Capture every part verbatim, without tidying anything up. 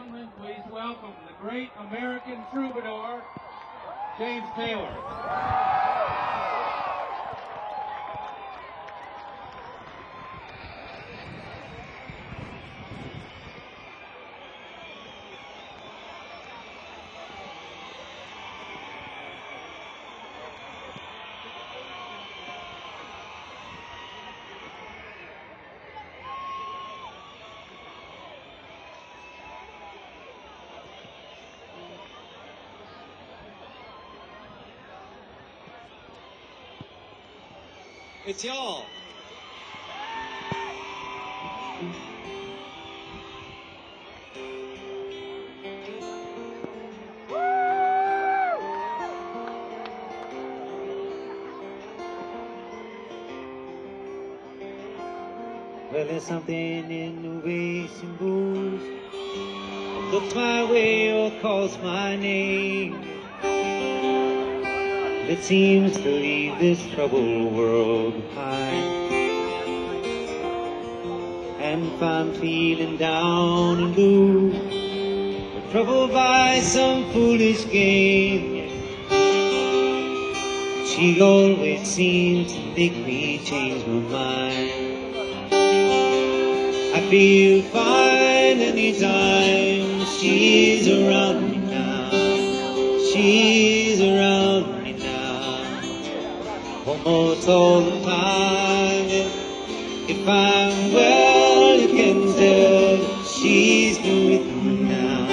gentlemen, please welcome the great American troubadour, James Taylor. It's y'all. Well, there's something in the way she moves, looks my way or calls my name, that seems to leave this troubled world behind. And if I'm feeling down and blue, or troubled by some foolish game, she always seems to make me change my mind. I feel fine anytime she's around me now. She's around me now, almost all the time. If I'm well, you can tell she's been with me now.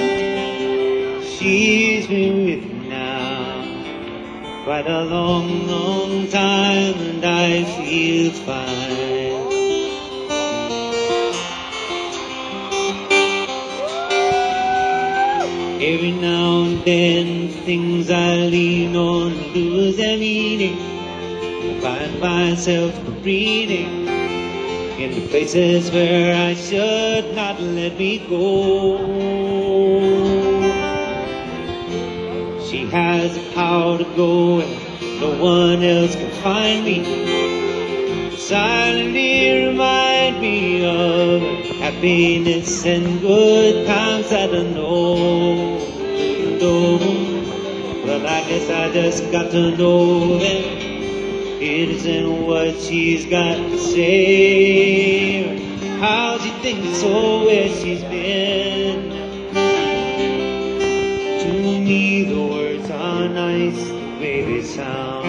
She's been with me now quite a long, long time, and I feel fine. Every now and then, things I lean on lose their meaning. I find myself reading in the places where I should not let me go. She has the power to go and no one else can find me. Silently remind me of happiness and good times that I know. know. Well, I guess I just got to know that it isn't what she's got to say, or how she thinks or where she's been. To me the words are nice the way they sound.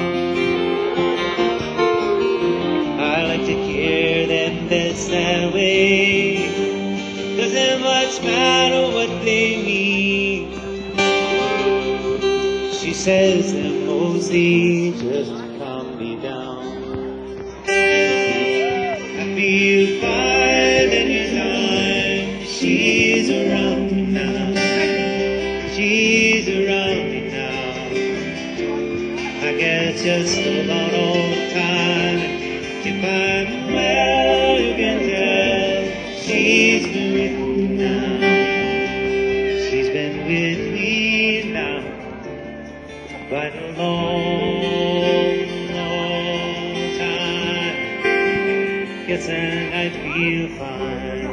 I like to hear them best that way. Doesn't much matter what they mean. She says them mostly just to calm me down. I feel fine anytime she's around me now. She's around me now. I guess just about all the time. If I'm well, you can tell she's been with me now. She's been with me now quite a long, long time. Yes, and I feel fine.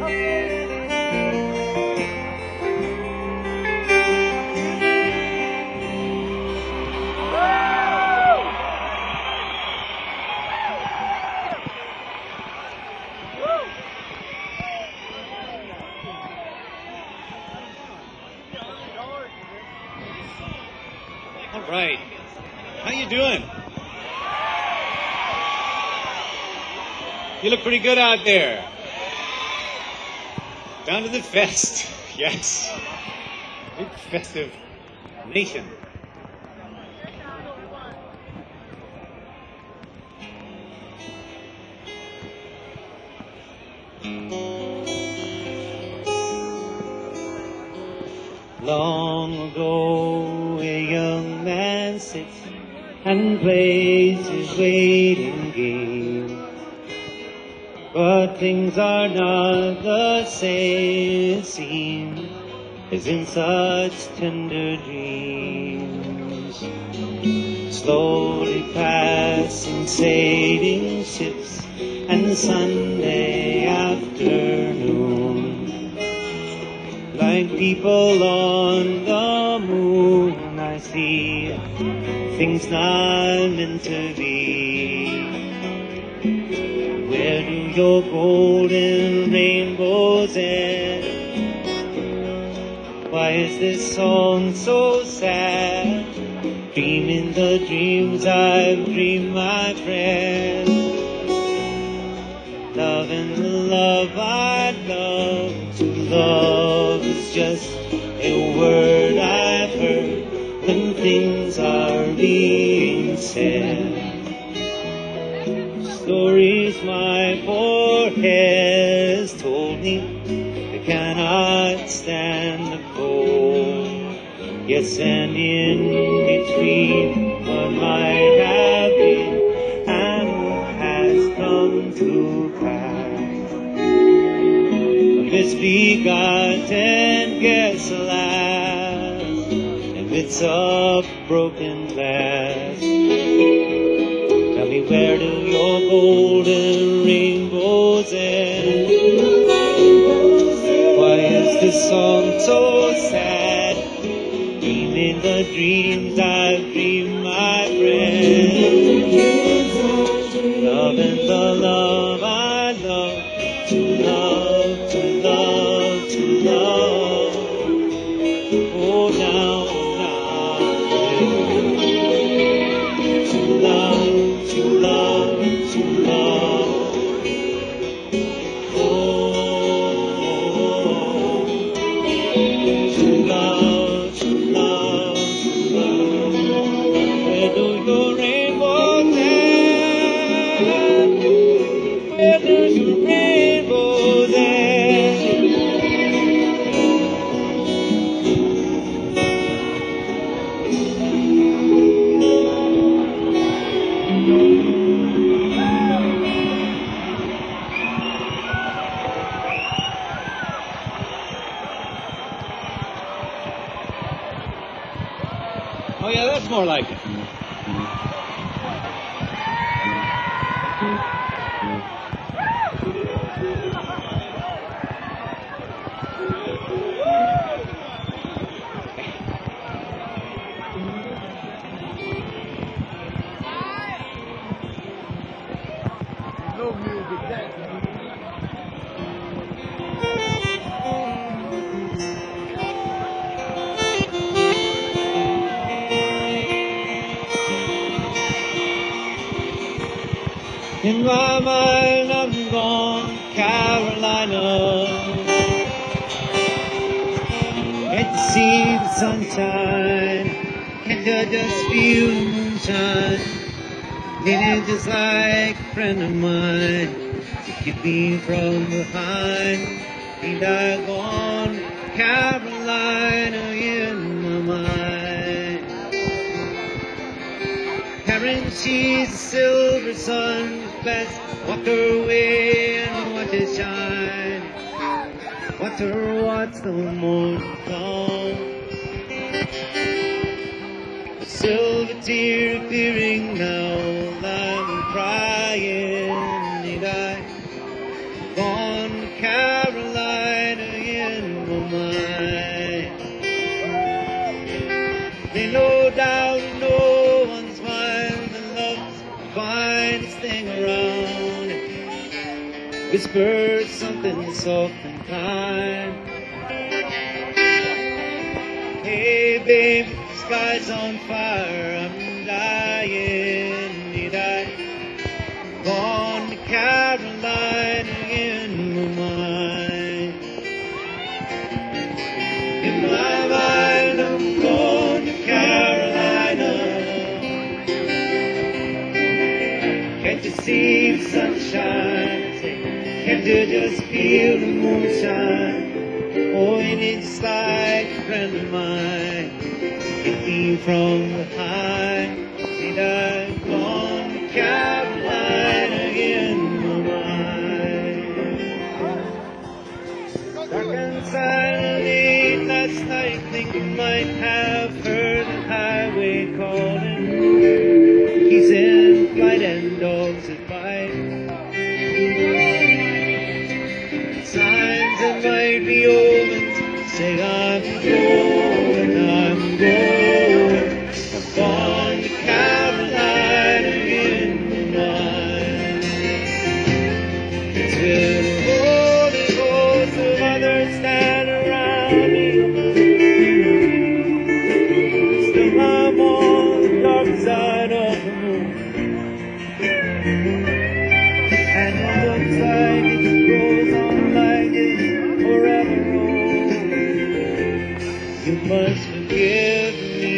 All right. How you doing? You look pretty good out there. Down to the fest. Yes. Big festive nation. Long ago, a young man sits and plays his waiting game. But things are not the same, it seems, as in such tender dreams. Slowly passing sailing ships and Sunday afternoon, like people on the moon. I see things not meant to be. Where do your golden rainbows end? Why is this song so sad? Dreaming the dreams I've dreamed, my friend. Love and the love I love. To love is just a word I've heard when things are being said. Stories my poor head has told me, I cannot stand the cold. Yes, and in between what might have been and what has come to pass, a misbegotten guess alas, amidst a broken glass. Tell me, where do your golden rainbows end? Why is this song so sad? Dreaming the dreams I've dreamed, my friend. Love and the love I love. To love, to love, to love. Oh, now, now. To love, to love, to love. Oh, to love, to love, to love. Where do your rainbows end? Where do your rainbows end? Oh yeah, that's more like it. In my mind, I'm gone, Carolina. Can't you see the sunshine? Can't you just feel the moonshine? Feeling just like a friend of mine to keep me from behind. Ain't I gone, Carolina, in my mind? Carrying she's a silver sun. Let's walk her way and watch it shine. Watch her watch the morning come. A silver tear appearing now. I'm crying. Need I gone, Carolina, in my mind? There's no doubt, no one's mind. The love's the finest thing around. Whisper something soft and kind. Hey baby, the sky's on fire. I'm dying. Need I gone to Carolina in my mind? In my mind, I'm going to Carolina. Can't you see the sunshine? Can't you just feel the moonshine? Oh, you need just like a friend of mine to get me from behind. Need I gone to Carolina in my mind? Dark and silent last night, think you might have heard the highway calling. He's in flight and dogs that bite. Signs that might be omens say I'm dark side of the moon. And it looks like it goes on like this forever. Oh, you must forgive me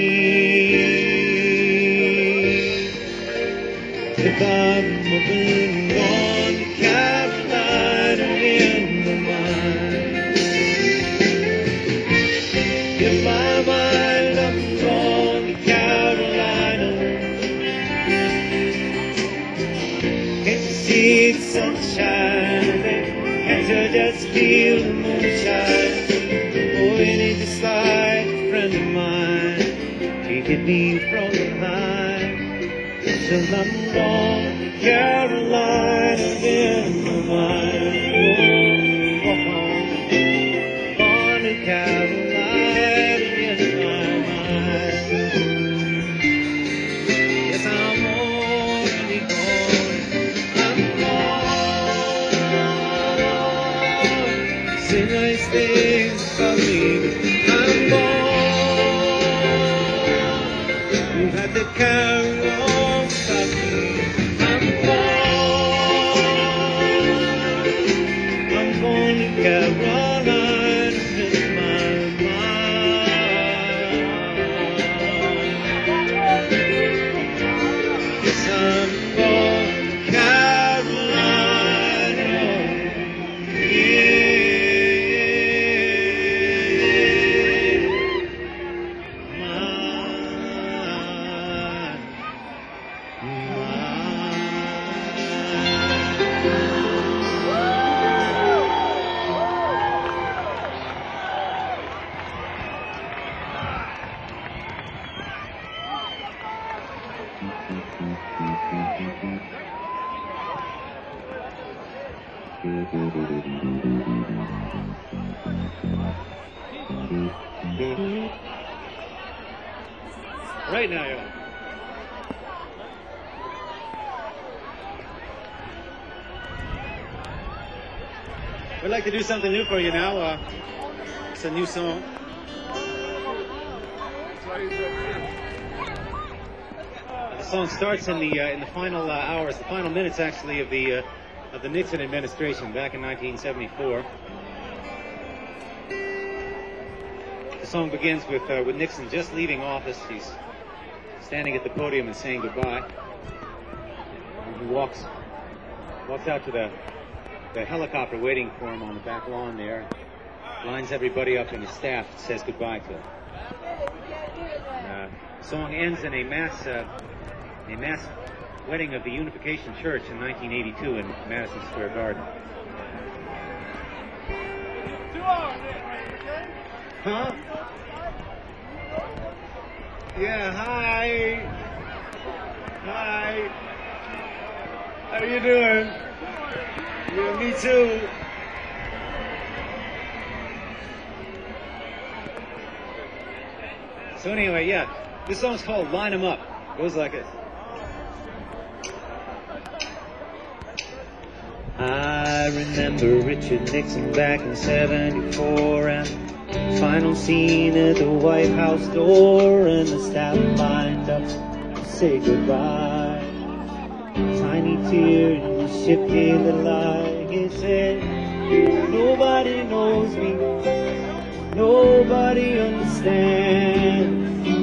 if I'm moving on to Carolina in my mind. In my mind, I'm going to Carolina. Can't you see the sunshine? Can't you just feel the moonshine? Oh, it ain't just like a friend of mine taking me from behind. Till I'm gone to Carolina in my mind. Oh, oh, gone to Carolina in my mind. Yes, I'm only gone. I'm gone. Say nice things about me. I'm gone. You had to carry on. Carolina in my mind. Yes, I'm going to Carolina. Right now, yeah. We'd like to do something new for you now. Uh, it's a new song. The song starts in the uh, in the final uh, hours, the final minutes actually of the uh, of the Nixon administration back in nineteen seventy-four. The song begins with uh, with Nixon just leaving office. He's standing at the podium and saying goodbye. And he walks walks out to the the helicopter waiting for him on the back lawn there. Lines everybody up in his staff and says goodbye to him. Uh, the song ends in a mass uh, a mass wedding of the Unification Church in nineteen eighty-two in Madison Square Garden. Huh? Yeah, hi. Hi. How you doing? Yeah, me too. So anyway, yeah, this song's called Line 'Em Up. It goes like this. I remember Richard Nixon back in seventy-four and the final scene at the White House door, and the staff lined up to say goodbye. Tiny tear in the shifty little eye, he said, nobody knows me, nobody understands.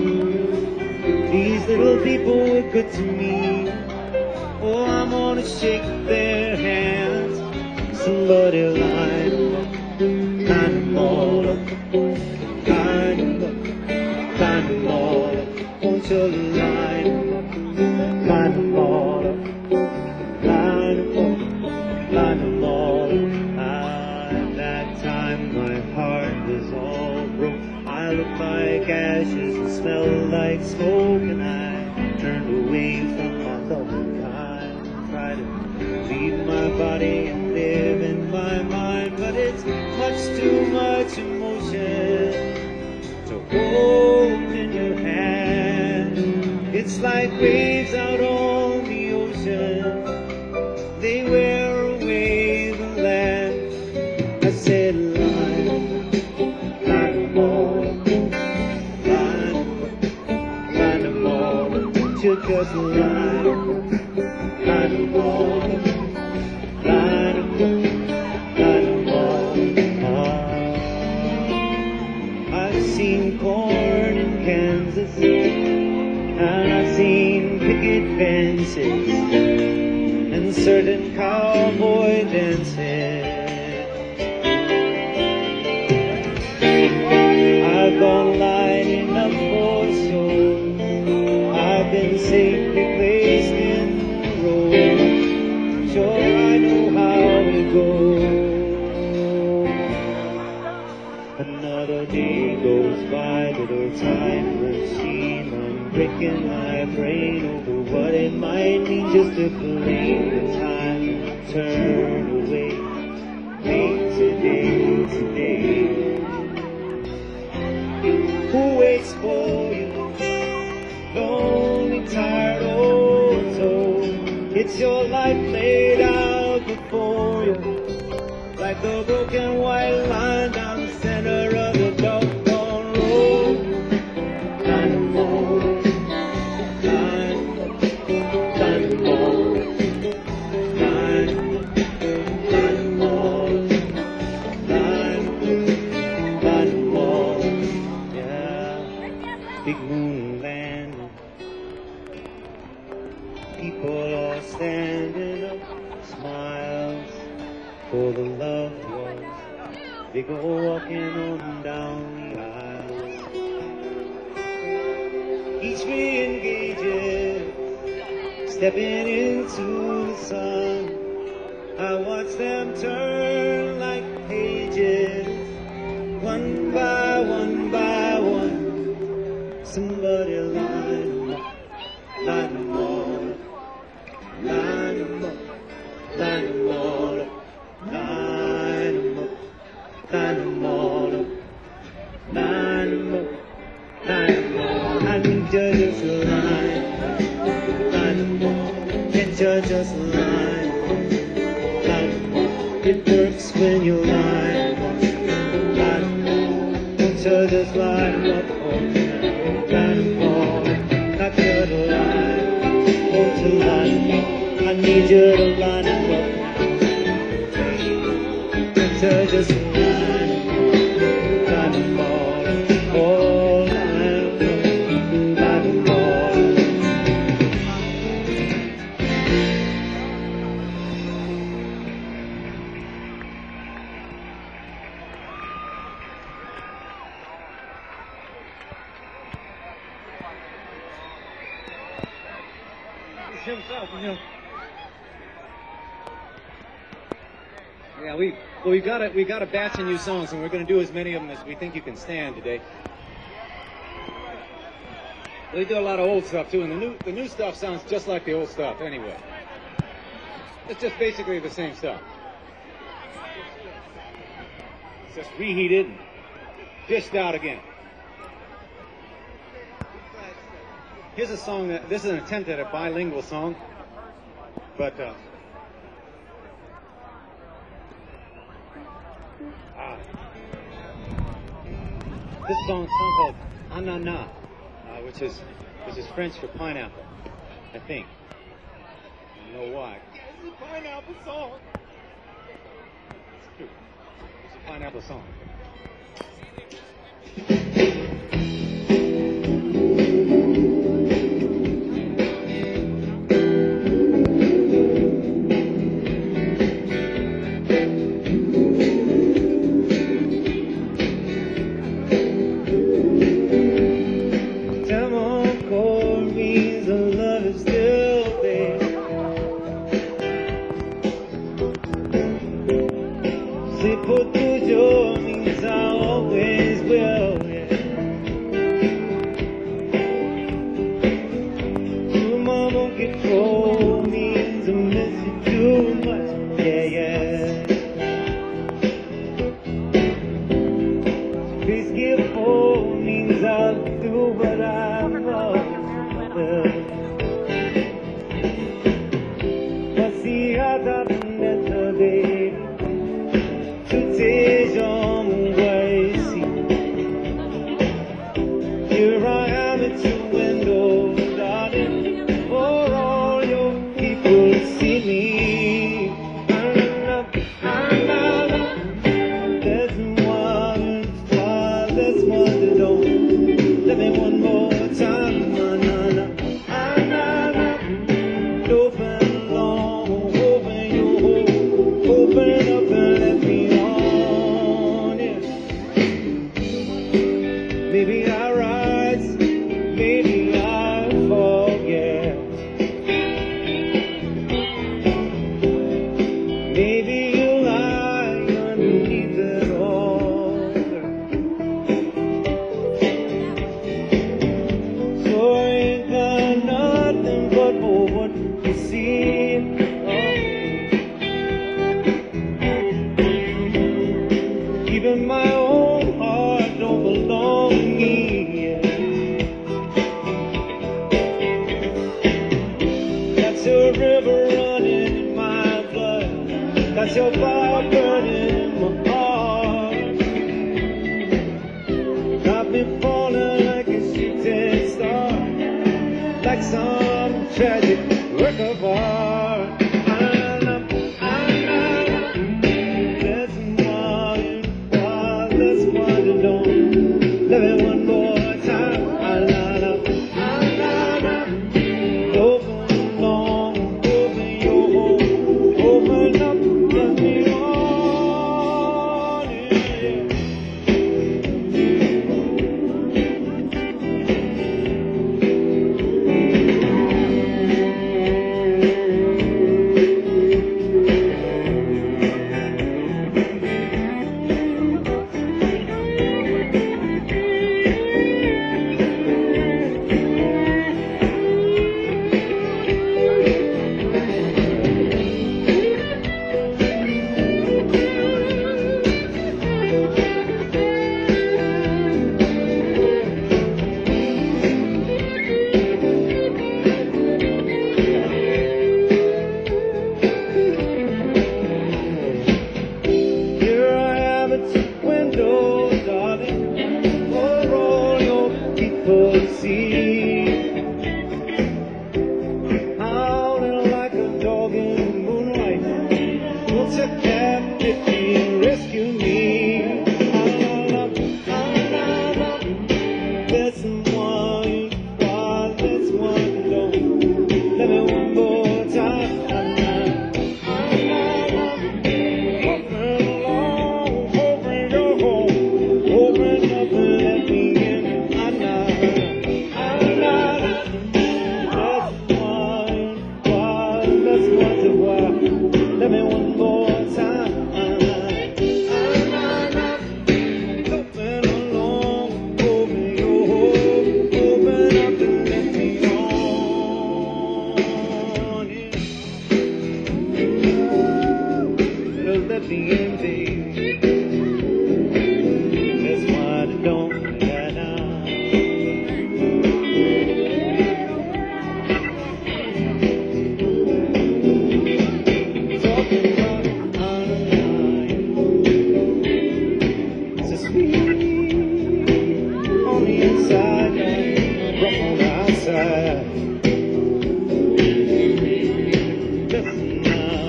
These little people were good to me, oh, I'm gonna shake their hands. Somebody line 'em up, line 'em all up, line 'em up, line 'em all up. Won't you line 'em up, line 'em all up, line 'em up, line 'em all up. Ah, at that time my heart was all broke. I looked like ashes and smelled like smoke, and I turned away from my loving kind. Tried to leave my body and live in my mind, but it's much too much emotion to hold in your hand. It's like waves out on the ocean, they wear away the land. I said line 'em up, line 'em all up, line 'em up, line 'em all up. future just line up, line them all up, line them up, line them all up. I've seen corn in Kansas, and I've seen picket fences and certain cowboy dances. I've gone lining up for sure. I've been safely placed in the road. Sure, I know how it goes. Another day goes by, little time won't seem. I'm breaking my brain over what it might mean just to claim the time and turn away. Wait today, today. Who waits for you? Lonely, tired, old soul. It's your life laid out before you, like a broken white line down the center of the doggone road. Line them all, line, line them all, line, line them all, line, line them all. Big moon landing, people all standing up, smiles for the loved ones. They go walking on down the aisle, each re-engaging, stepping into the sun. I watch them turn like pages, one by one by one. Somebody line them up, line them all up, line them up, line them all up, line them up, line them all up, line them up, line them all. I need you just line, line them all. Can't you just line, line them all. It works when you line, line them all. Can't you just line them up? Line them all, not you to line, oh to line them all. I need you to line them up. To just line, line them all, oh line them, line them all. Himself, you know. Yeah, we well we got a we got a batch of new songs, and we're going to do as many of them as we think you can stand today. They do a lot of old stuff too, and the new the new stuff sounds just like the old stuff anyway. It's just basically the same stuff. It's just reheated and dished out again. Here's a song that, this is an attempt at a bilingual song, but uh, ah, this song is a song called Anana, uh, which is which is French for pineapple, I think. I don't know why. It's a pineapple song. It's true. It's a pineapple song. Here I am at your window, darling. a river running in my blood. Got your fire burning in my heart. Got me falling like a shooting star, like some tragic work of art. Let me one more time. I line up, I line up. Open long, open your home, open up, let me on in. Howling like a dog in the moonlight, won't you captivity and rescue me? There's someone you are, there's one you don't. Let me one more time. Open along, open your home, open up and let me in. I know. Let me one more time. Open along, open your home, open up and let me on in. Let me in, baby. That's why I don't let out. On the inside, rough on the outside. Listen now.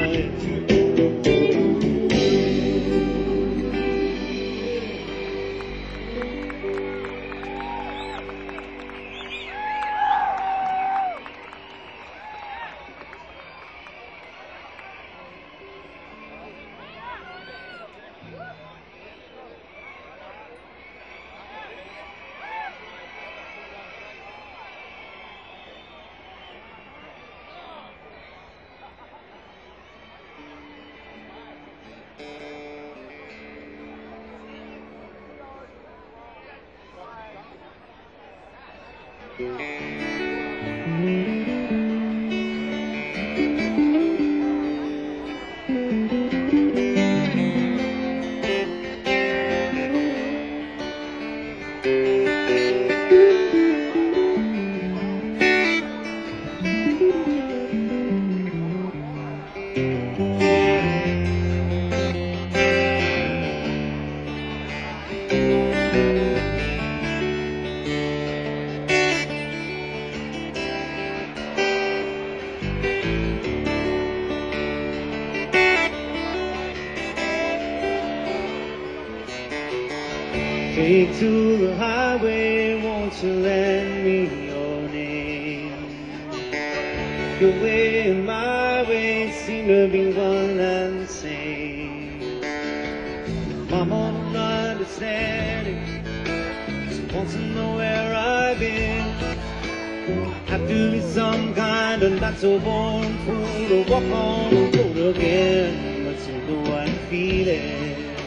Take to the highway, won't you lend me your name? Your way and my way seem to be one and the same. Mama don't understand it, she wants to know where I've been. Have to be some kind of natural born fool to walk on the road again. But you know I'm feeling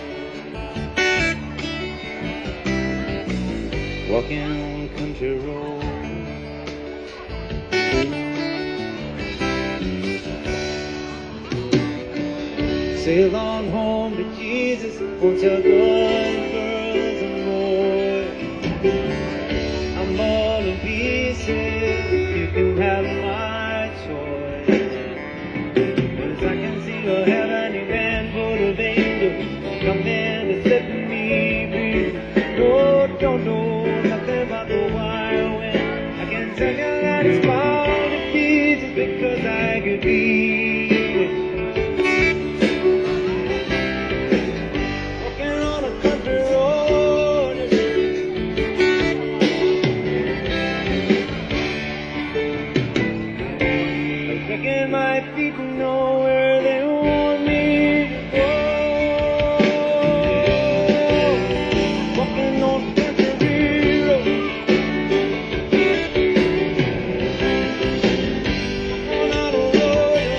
walking on country road. Sail on home to Jesus, for your good girls and boys. I'm all in pieces, you can have my choice. that it's bound to be just because I could be walking on a country road, dragging my feet to know where they want me to go. Walking on a country road, walking on a road.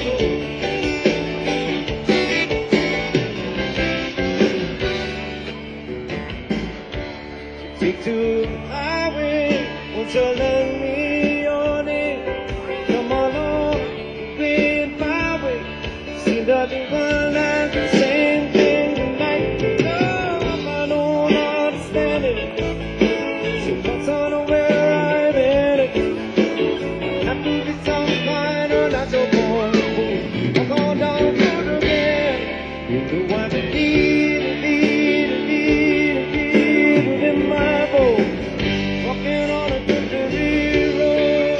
Take to the highway, won't you let me on it? Come on on, playing my way. Seemed to be one and the same thing tonight. No, I don't understand it. So that's on where I'm headed. Have to be some kind of natural born fool. Walk on down the road again. You know I believe, believe, believe, believe in my boat. Walking on a country road.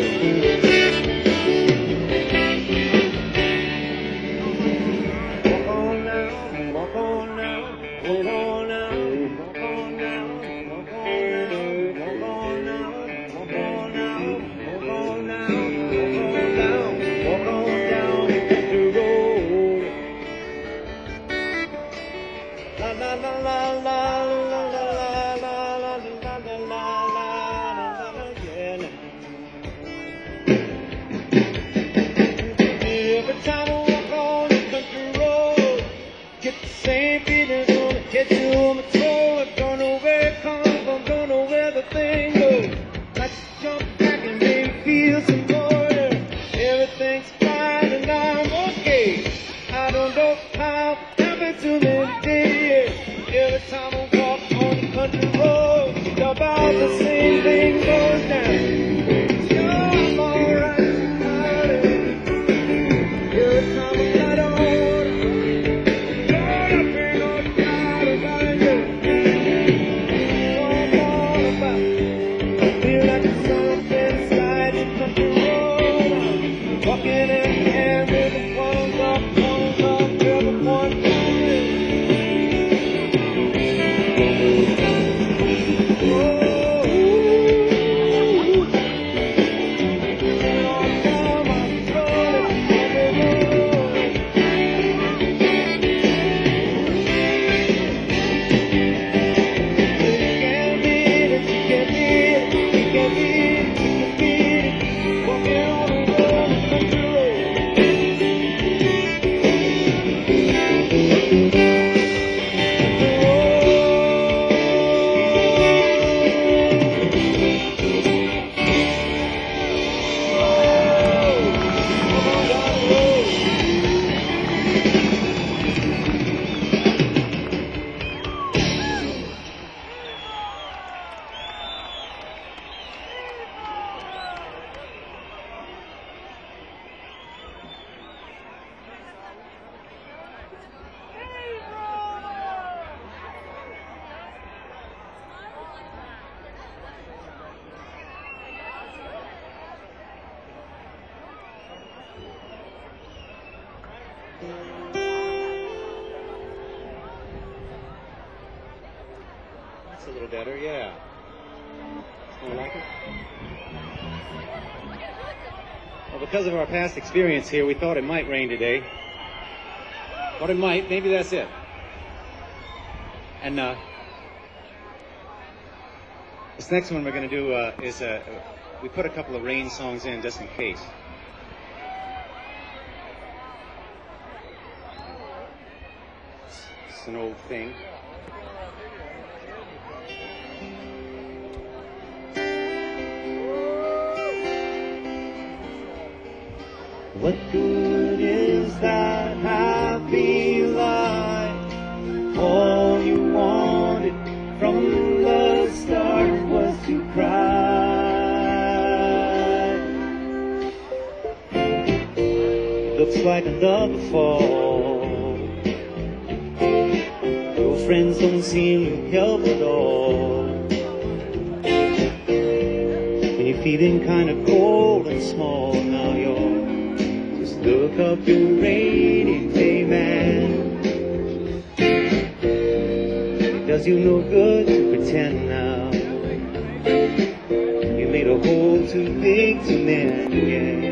Walk on now, walk on now, walk on now, walk on now, walk on now, walk on now, walk on now, walk on now, walk on down the country road. La la la la la la la la la la la la la la yeah. Every time I walk on the country road, get the same feeling gonna hit you on the toe. I don't know where it comes from, don't know where the thing goes. Like to jump back and maybe feel some more. Everything's fine and I'm okay. I don't know how it happened to me today. Every time I walk on the country road, it's about the same thing goes down. Sure, I'm alright about it. Every time I got on, Lord, I bring on God about it. Know I'm all about it. I feel like the something inside the country road. Walking in hand with the ones up, ones up, everyone coming. That's a little better, yeah. Someone like it? Well, because of our past experience here, we thought it might rain today. Thought it might. Maybe that's it. And uh, this next one we're going to do uh, is uh, we put a couple of rain songs in just in case. It's an old thing. What good is that happy life? All you wanted from the start was to cry. Looks like another fall. Your friends don't seem to help at all. And if feeling kind of cold and small now, you're just look up your rainy day man. It does you no good to pretend now. You made a hole too big to mend, yeah.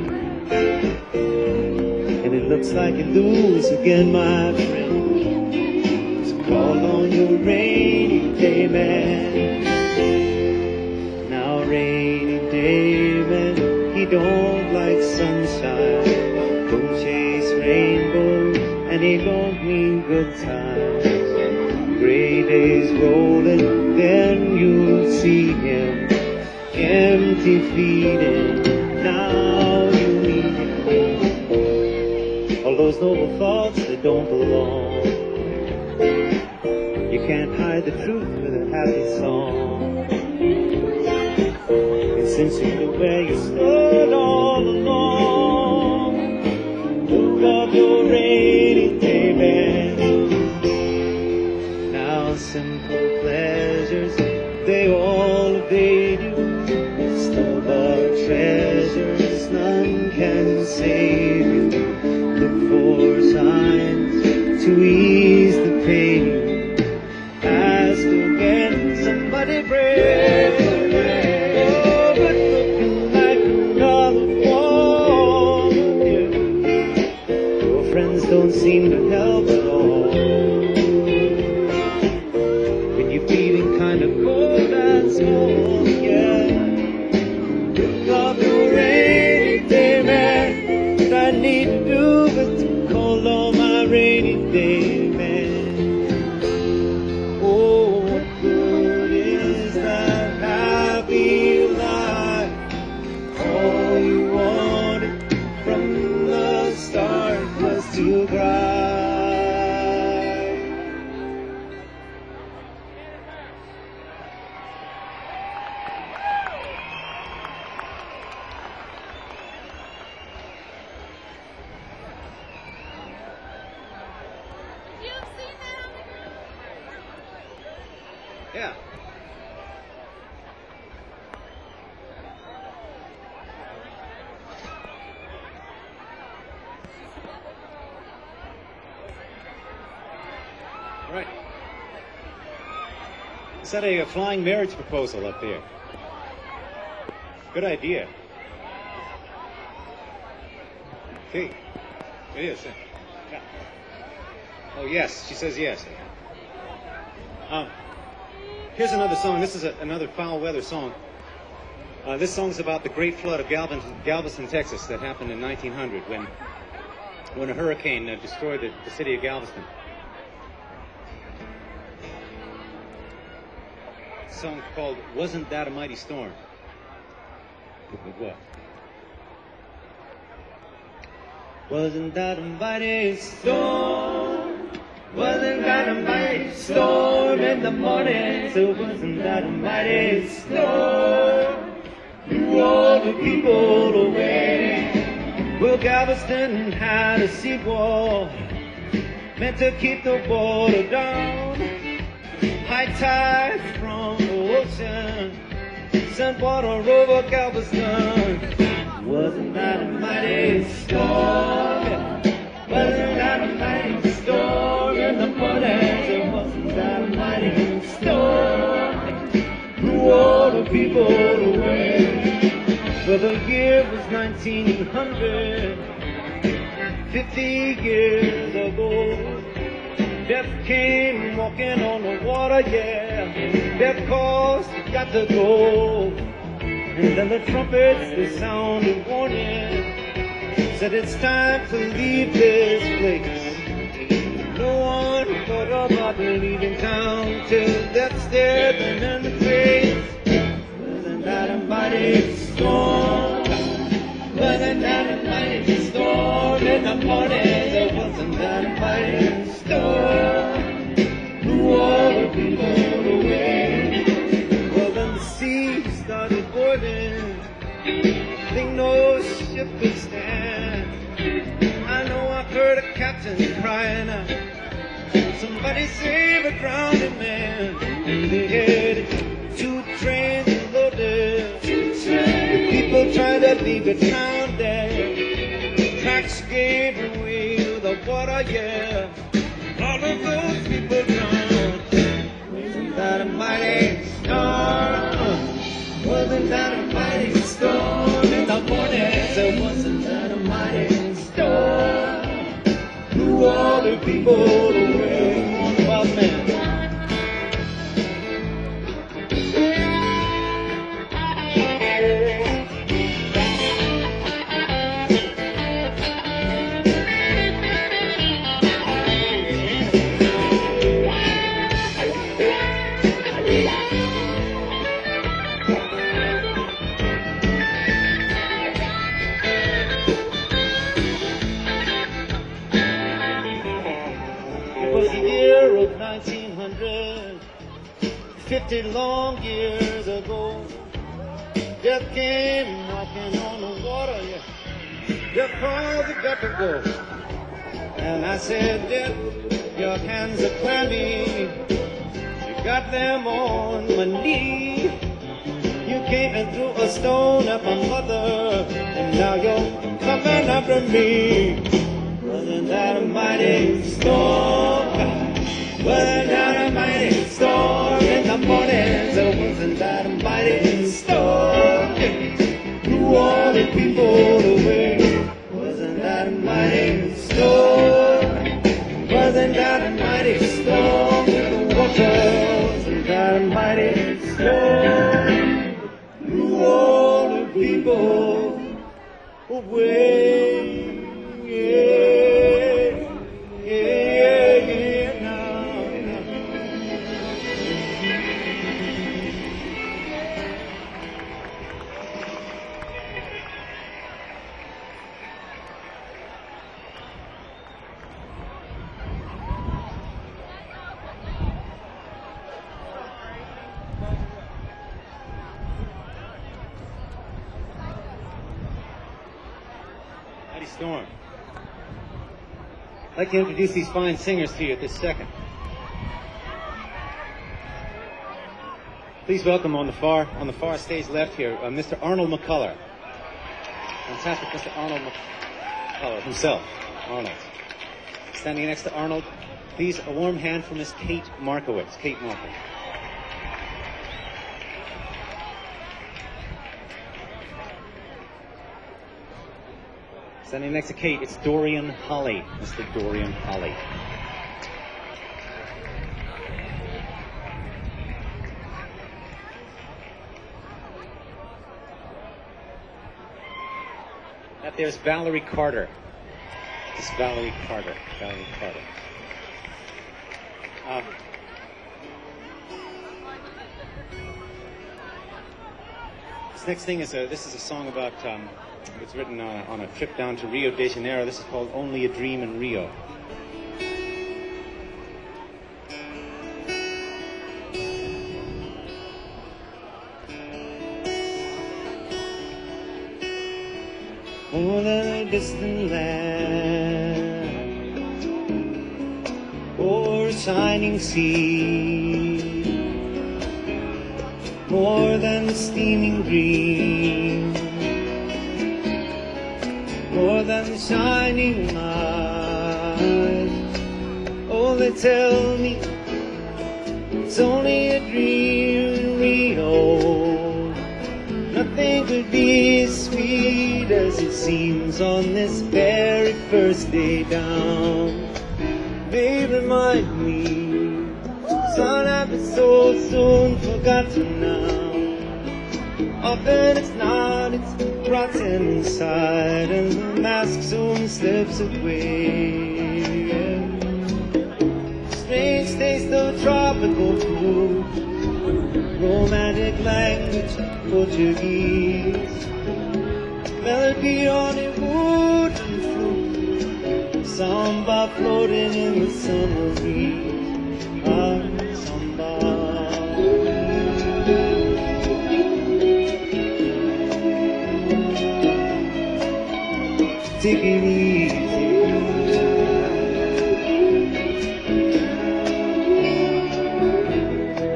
And it looks like you lose again, my friend. So call on your rainy day man. Now rainy day man, he don't like sunshine, don't chase rainbows, and he don't mean good times. Gray days rolling, then you'll see him empty feeding. Now you need him. All those noble thoughts that don't belong. You can't hide the truth with a happy song. And since you know where you stood all along, look up your rainy day man. Now simple pleasures, they all evade you. Store-bought treasures, none can save you. Look for signs to ease the pain. Ask again, somebody pray. Oh, but looking like another fall, yeah. Your friends don't seem to help at all. When you're feeling kind of cold and small, yeah. Look up your rainy day man. What I need to do is to call on my rainy day man. Oh, what good is that happy life? All you wanted from the start was to cry. Yeah. Right. Is that a, a flying marriage proposal up there? Good idea. Okay. It is. Yeah. Oh, yes. She says yes. Um, here's another song. This is a, another foul weather song. Uh, this song's about the great flood of Galveston, Galveston, Texas that happened in nineteen hundred when, when a hurricane uh, destroyed the, the city of Galveston. A song called Wasn't That a Mighty Storm? It was. Wasn't that a mighty storm? Wasn't that a mighty storm in the morning? So wasn't that a mighty storm? Blew all the people away. Well, Galveston had a seawall meant to keep the water down. High tide from the ocean sent water over Galveston. Wasn't that a mighty storm? Wasn't that a mighty storm in the morning? So wasn't that a mighty storm? Blew all the people away. Well, the year was nineteen hundred, fifty years ago. Death came walking on the water, yeah. Death caused you got to go. And then the trumpets, they sounded warning, said it's time to leave this place. No one thought about leaving town till death stared them in the face. Wasn't that a mighty storm? Wasn't that a mighty storm in the morning? There wasn't that a mighty storm. Blew all the people away. Well, then the sea started boiling. Think no ship could stand. I know I heard a captain crying out, somebody save a drowning man. And they had two trains loaded, two trains that big town there. Tracks gave away to the water, yeah. All of those people drowned. Wasn't that a mighty storm? Wasn't that a mighty storm in the morning? So wasn't that a mighty storm? Blew all the people away. Wild man. nineteen fifty long years ago, death came knocking on the water, yeah. Death called, you got to go. And I said, Death, your hands are clammy. You got them on my knee. You came and threw a stone at my mother, and now you're coming after me. Wasn't that a mighty storm? Wasn't that a mighty storm in the morning? So wasn't that a mighty storm? Blew all the people away. Wasn't that a mighty storm? Wasn't that a mighty storm in the water? Wasn't that a mighty storm? Blew all the people away. Yeah, yeah, yeah, now. Mighty Storm. I'd like to introduce these fine singers to you at this second. Please welcome on the far on the far stage left here, uh, Mister Arnold McCuller. Fantastic, Mister Arnold McCuller himself, Arnold. Standing next to Arnold, please a warm hand for Miss Kate Markowitz. Kate Markowitz. Standing next to Kate, it's Dorian Holly, Mister Dorian Holly. That there's Valerie Carter. It's Valerie Carter. Valerie Carter. Uh, this next thing is a. This is a song about. Um, It's written on a, on a trip down to Rio de Janeiro. This is called Only a Dream in Rio. More than a distant land or a shining sea, more than the steaming green, more than the shining eyes. Oh, they tell me it's only a dream in Rio. Nothing could be as sweet as it seems on this very first day down. They remind me, son, I've been so soon forgotten now. Often it's not, it's rotten inside, and the mask soon slips away. Strange taste of tropical food, romantic language, Portuguese, melody on a wooden flute, samba floating in the summer breeze. Ah, samba. Take it easy.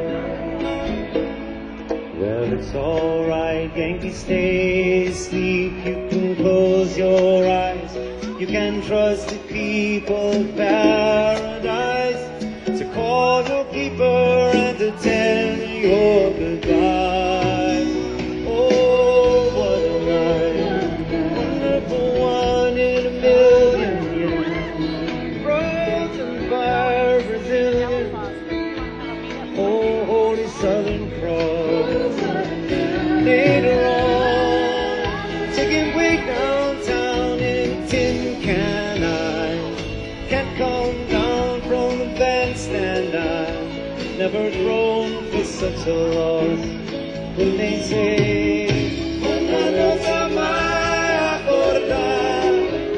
Well, it's alright, Yankee, stay asleep. trusted people of paradise to call your keeper and to tell your goodbye. Oh, what a night, wonderful one in a million years, frozen by Brazilian. Oh, Holy Southern Cross. Later on, taking way downtown in a tin can. I can't come down from the bandstand. I've never thrown for such a loss. When they say, "Cuando nos amai acordar,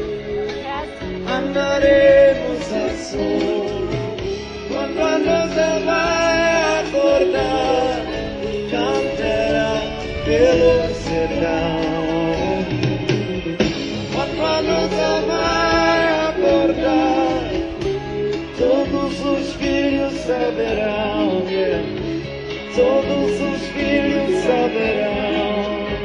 andaremos a sol." Cuando nos amai acordar, cantará pelo sertão. Quando nos amai acordar, todos os filhos saberão, yeah. Todos os filhos saberão,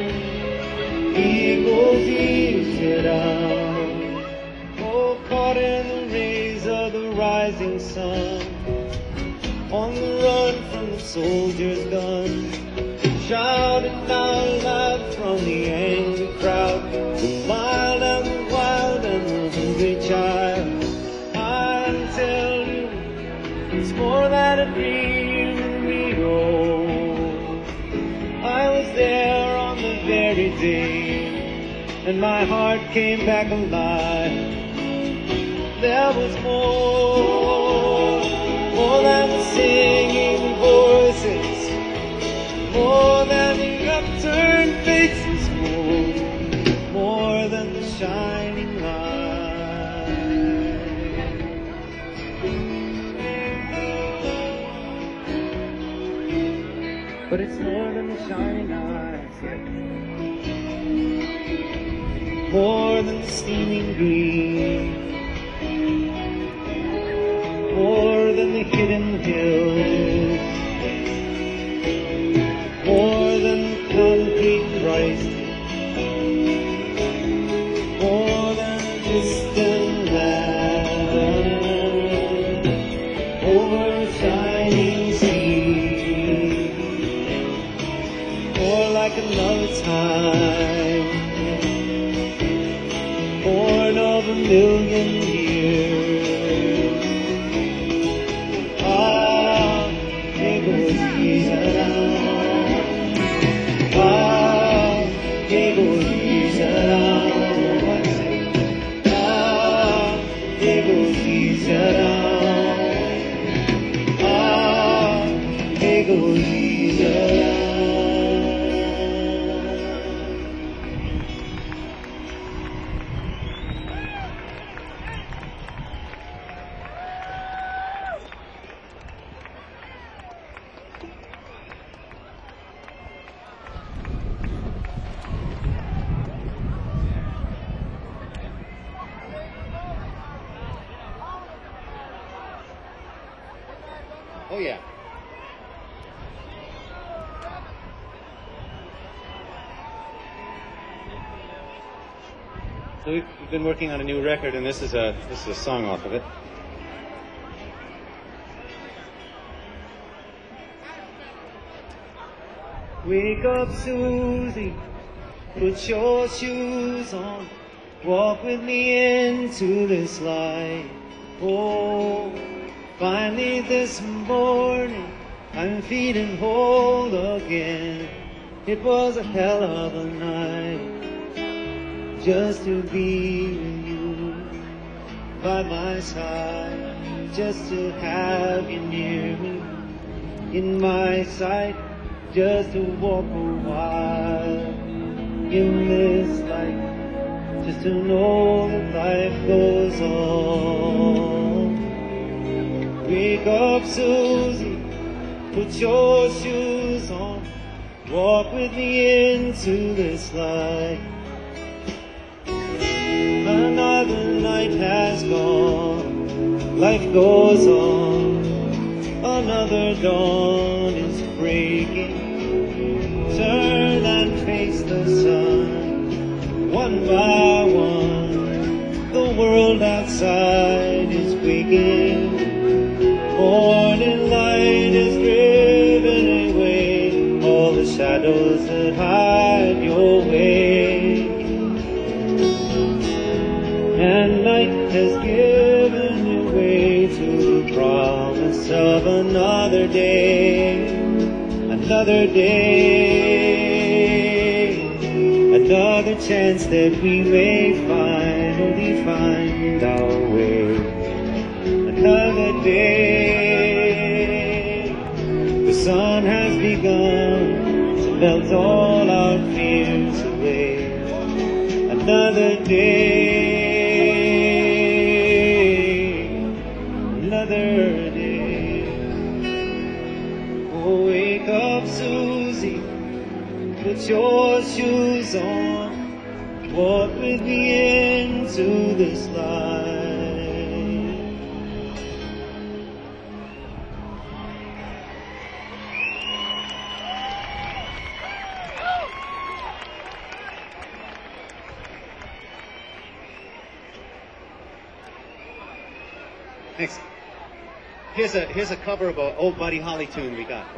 igualzinho serão. Oh, caught in the rays of the rising sun, on the run from the soldier's gun, shouted out loud from the angry crowd, the mild and the wild and the hungry child. I tell you, it's more than a dream in Rio. I was there on the very day, and my heart came back alive. There was more, more than the singing voices, more than the upturned faces, more, more than the shining light. But it's more than the shining eyes, yeah. More than the steaming green, more than the hidden hills, more than the concrete Christ, more than a distant land, over a shining sea, more like another time, born of a million years. Ah, egoísmo. Ah, egoísmo. Ah, egoísmo. Ah, egoísmo. Oh, yeah. So we've been working on a new record, and this is a this is a song off of it. Wake up, Susie, put your shoes on, walk with me into this light. Oh, finally this morning, I'm feeling whole again. It was a hell of a night, just to be with you by my side, just to have you near me, in my sight, just to walk a while in this life, just to know that life goes on. Wake up, Susie, put your shoes on, walk with me into this light. Another night has gone, life goes on, another dawn is breaking. Turn and face the sun, one by one, the world world outside is waking. Morning light has driven away all the shadows that hide your way. And night has given way to the promise of another day, another day, another chance that we may finally find our way. Another day, the sun has begun to melt all our fears away. Another day, another day. Oh, wake up, Susie, put your shoes on, walk with me into this life. Next, here's a here's a cover of an old Buddy Holly tune we got.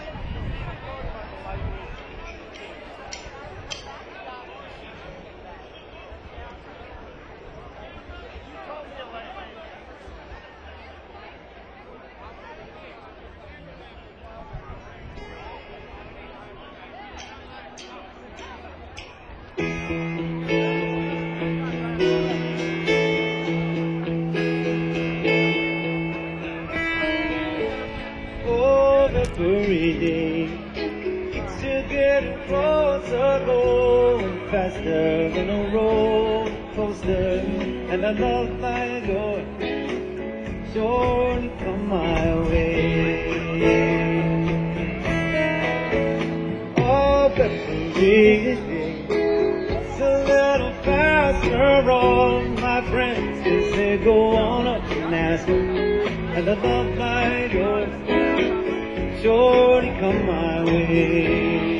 Every day keeps you getting closer, going faster than a roller coaster. And I love my door, surely come my way. Oh, but every day it's a little faster on my friends. They say go on up and ask them. And I love my door, surely come my way.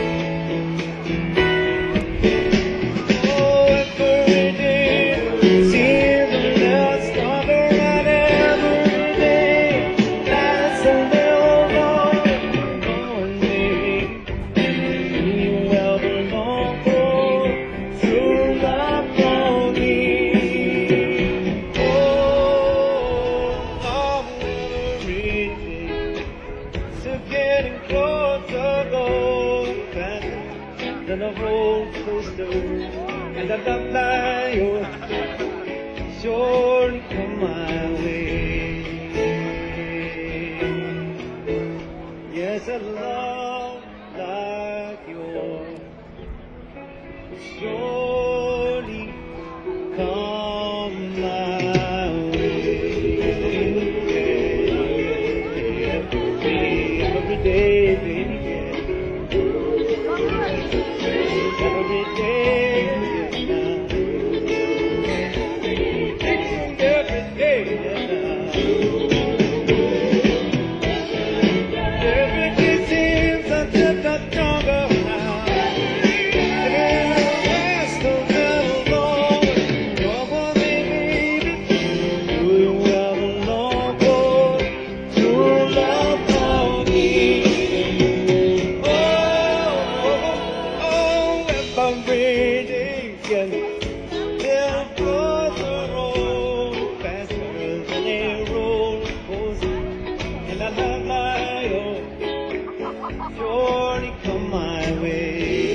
Oh, every day seems a little stronger, and every day lasts a little longer. Oh, and maybe you will belong for true love for me. Oh, oh, every day so getting closer, going faster than a roller coaster. And I love like yours, surely come my way. Yes, a love like yours surely come my way. Every day, baby, yeah. Every day, yeah. Every day, yeah. Every day seems a little stronger now. Every last a little longer. Come on, baby, do you ever long for true love for me? Every day getting little closer, roll faster than a roller coaster. And I love my own, surely come my way.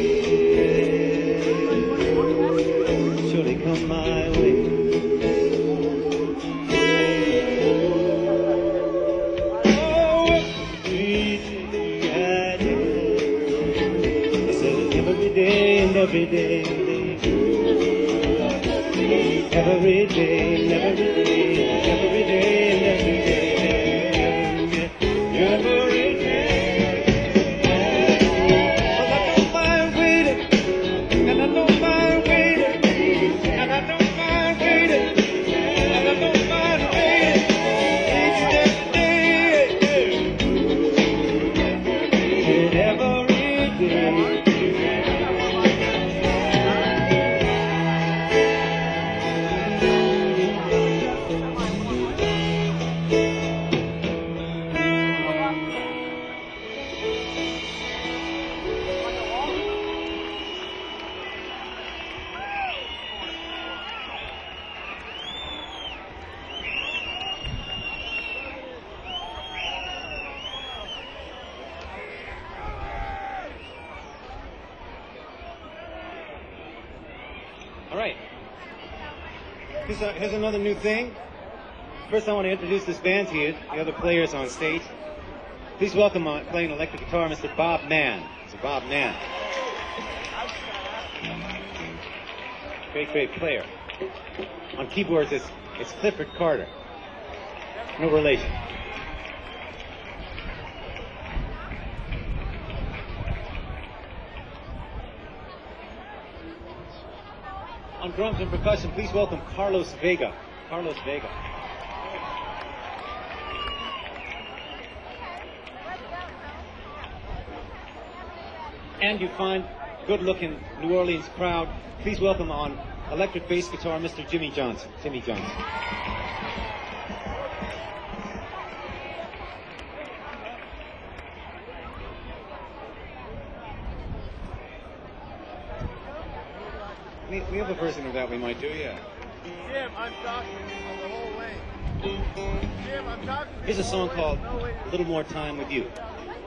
Surely come my way. Oh, every day I do. I said every day and every day. Every day, every day, every day, every day, every day. Well, I don't mind waiting, and I don't mind waiting, and I don't mind waiting, and I don't mind waiting each and every day, and every day. All right. Here's, a, here's another new thing. First, I want to introduce this band to you, the other players on stage. Please welcome uh, playing electric guitar, Mister Bob Mann. Mister Bob Mann. Great, great player. On keyboards, it's, it's Clifford Carter. No relation. On drums and percussion, please welcome Carlos Vega. Carlos Vega. And you find good-looking New Orleans crowd. Please welcome on electric bass guitar, Mister Jimmy Johnson. Jimmy Johnson. We, we have a version of that we might do, yeah. Jim, I'm talking on the whole way. Jim, I'm talking. Here's a song called A Little More Time With You.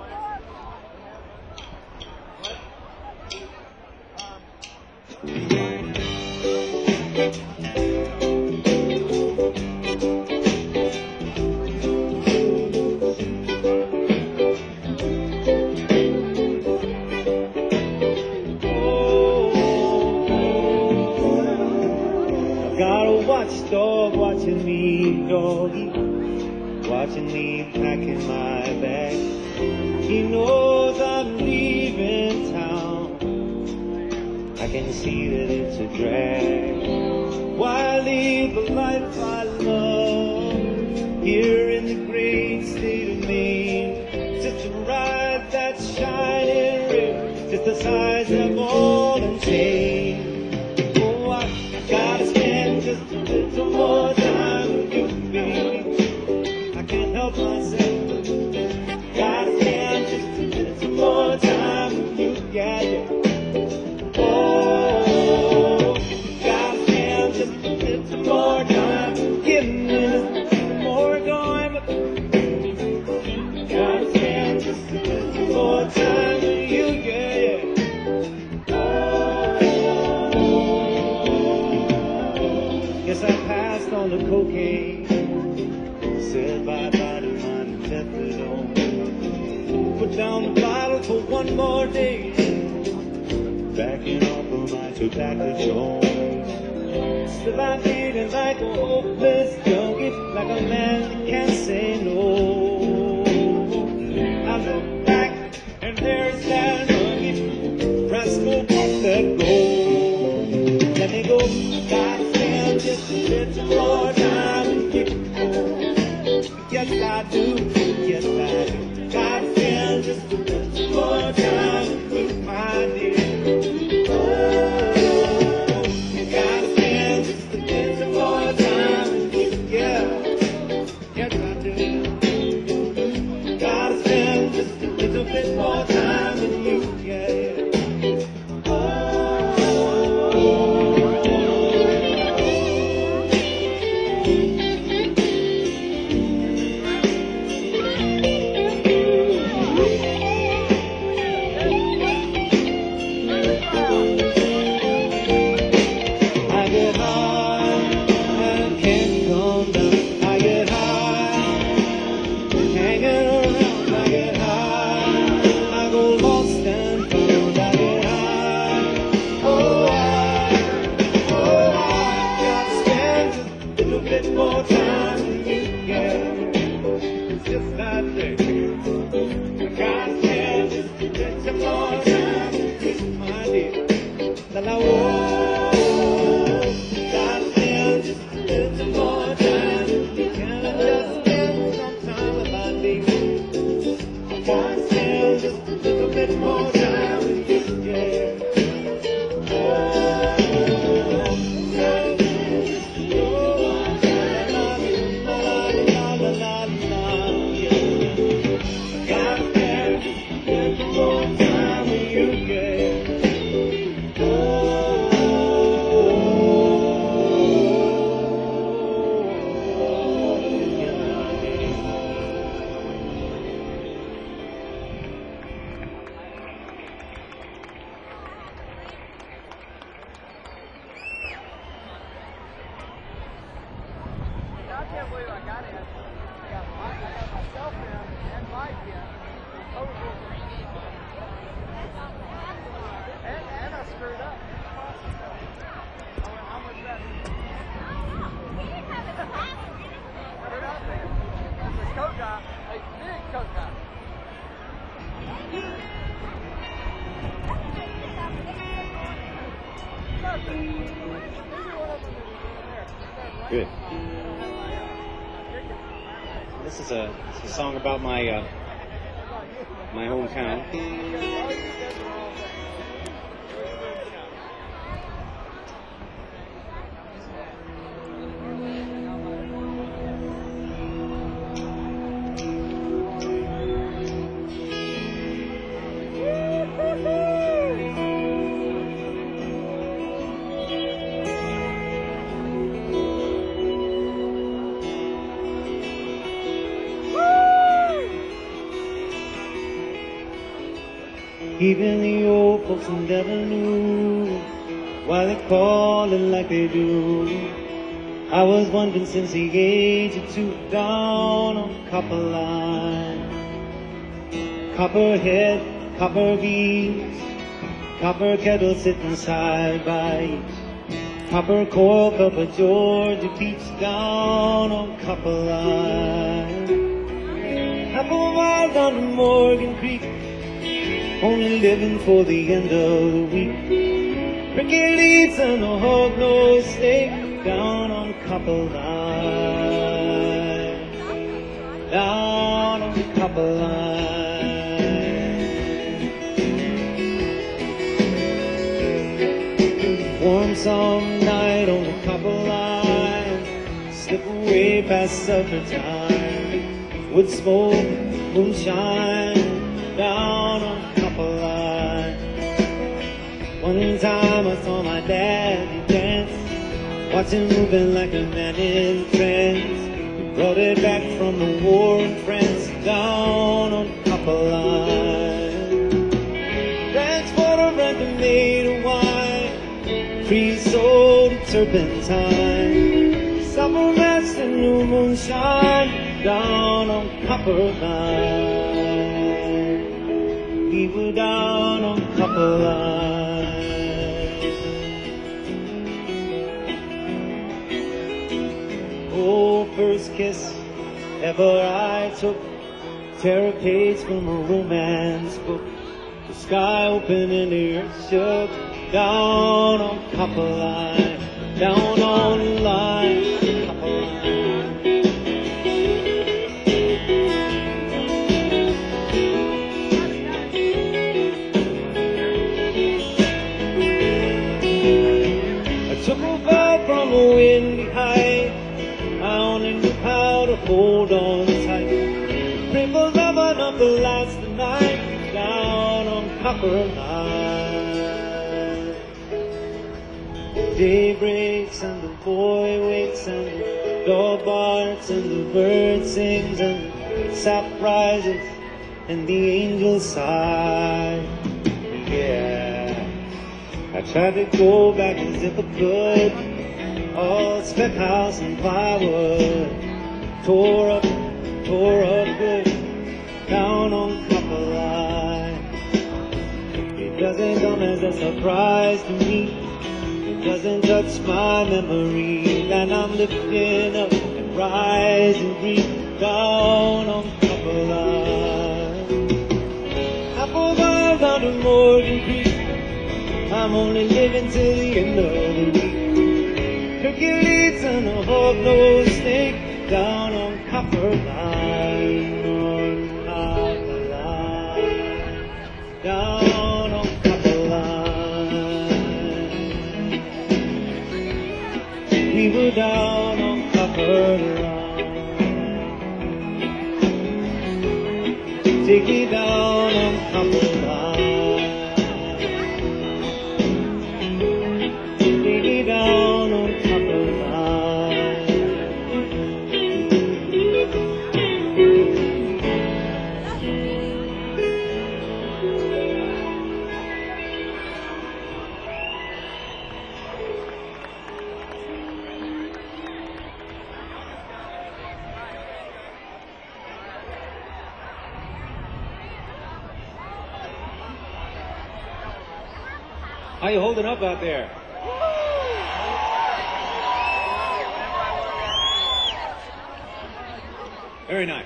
Dog watching me, doggy, watching me packing my bag. He knows I'm leaving town. I can see that it's a drag. Why leave the life I love here in the great state of Maine? Just to ride that shining river, just the size of ball and chain. Oh, I gotta spend just a little more time with you, baby. I can't help myself. Gotta spend just a little more time with you, yeah, yeah. Oh, gotta spend just a little more time. Give me a little more going. Gotta spend just a little more time with you, yeah, yeah. Yes, I passed on the cocaine, said bye-bye to my methadone. Put down the bottle for one more day, backing off of my tobacco joint. Still I'm feeling like a hopeless junkie, like a man that can't say no. I look back and there's that rugged rascal won't let go. Let me go. Just a little more time with you. Yes, I do. Yes, I do. Gotta spend just a little more time with my dear. Oh, you gotta spend just a little more time with you. Yeah, yes, I do. myself in and Mike in. Total. And, and I screwed up. I went, how much that? Screwed up, man. That's a coat guy. A big coat guy. Good. This is a, this is a song about my uh, my hometown. Even the old folks never knew why they call it like they do. I was wondering since the age of two, down on Copper Line. Copperhead, copper beams, copper kettle sitting side by each. Copper coil cup of Georgia beach down on Copper Line. Half a mile down to Morgan Creek, only living for the end of the week. Cricket leaves and a hog-nosed steak down on Copper Line. Down on Copper Line. Warm some night on the Copper Line, slip away past supper time. Wood smoke, moonshine, down on Copper Line. One time I saw my daddy dance, watch him moving like a man in trance. He brought it back from the war in France, down on Copper Line. That's what I reckon made of wine, pre-sold turpentine. Summer rest and new moonshine, down on Copper Line. We were down on Copper Line. Oh, first kiss ever I took, tear a page from a romance book. The sky open and the earth shook, down on Copper Line, down on the line, Copper Line. Took a fall from a windy height, I only knew how to hold on tight. Pray for love enough to last the night, down on Copper Line. Day breaks and the boy wakes and the dog barks and the bird sings and the sap rises and the angels sigh. Yeah, I tried to go back as if I could, all spec house and plywood, tore up, tore up good, down on Copper Line. It doesn't come as a surprise to me, it doesn't touch my memory, and I'm lifting up and rising breathe, down on Copper Line. Half a mile down to Morgan Creek, I'm only living till the end of the week. Hercules and a hog-nosed steak, down on Copper Line, on Copper Line, down on Copper Line. We were down on Copper Line. Take me down on Copper Line. Take me down on Copper Line. How you holding up out there? Very nice.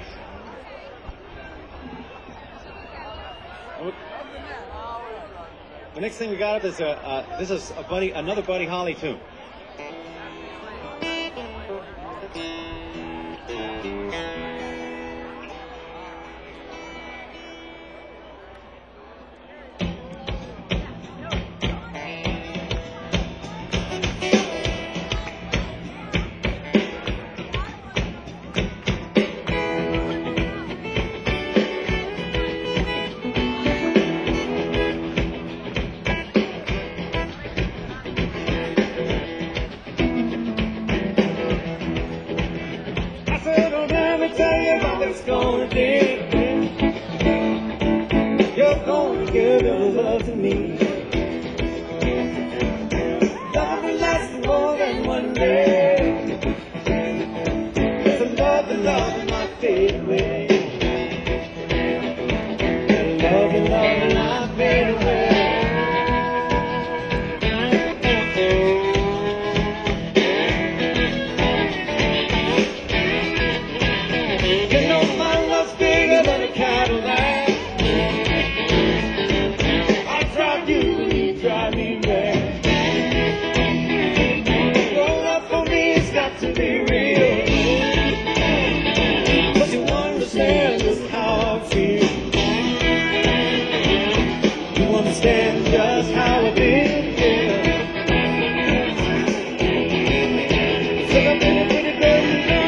The next thing we got up is a uh, this is a Buddy another Buddy Holly tune. Gonna be, you're gonna give your love to me. Love will last more than one day. It's a love and love in my favorite way. And love and love in my favorite way. Understand just how I feel, yeah. So I'm pretty, pretty good to know.